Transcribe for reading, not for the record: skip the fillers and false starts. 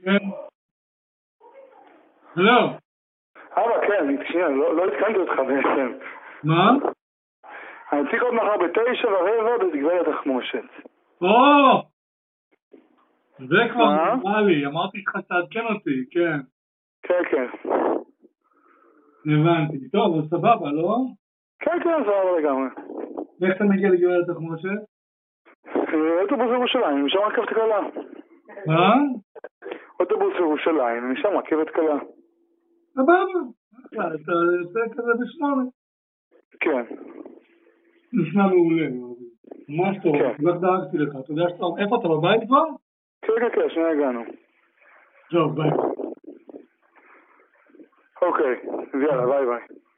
כן. הלו. כן, שנייה, לא התקנתי אותך בעצם. מה? אני צריך עוד מחר 9:15 בגברת תחמושת. זה כבר נראה לי, אמרתי לך תעדכן אותי, כן. כן. הבנתי. טוב, אז סבבה, לא? כן, סבבה לגמרי. איך אתה מגיע לגברת תחמושת? אוטובוס ירושלים, משם רכבת קלה. מה? אוטובוס ירושלים, משם רכבת קלה. סבבה. אתה יוצא כזה ב8. כן. נשמע מעולה. ממש טוב, לא דאגתי לך. אתה יודע שאתה... איפה אתה בבית כבר? כן, שנייה הגענו. טוב, ביי. אוקיי, יאללה, ביי.